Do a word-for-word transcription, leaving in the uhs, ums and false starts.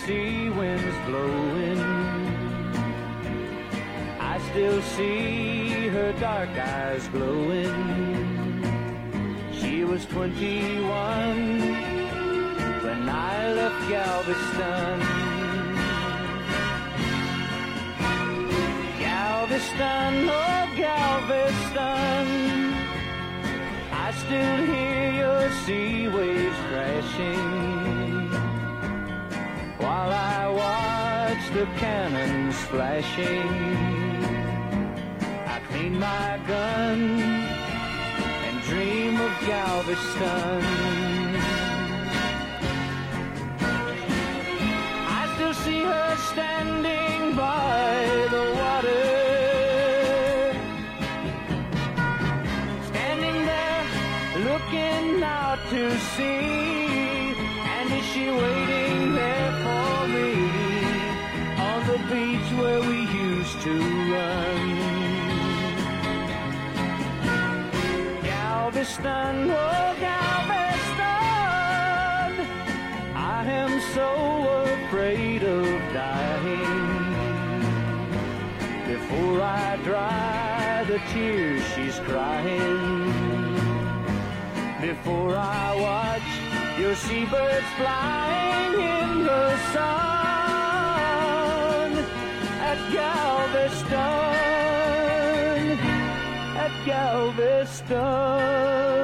sea winds blowing. I still see her dark eyes glowing. She was twenty-one when I left Galveston. Galveston, oh Galveston, I still hear your sea waves crashing while I watch the cannons flashing. I clean my gun and dream of Galveston. I still see her standing by the water, looking out to sea. And is she waiting there for me on the beach where we used to run? Galveston, oh Galveston, I am so afraid of dying. Before I dry the tears she's crying, before I watch your seabirds flying in the sun at Galveston, at Galveston.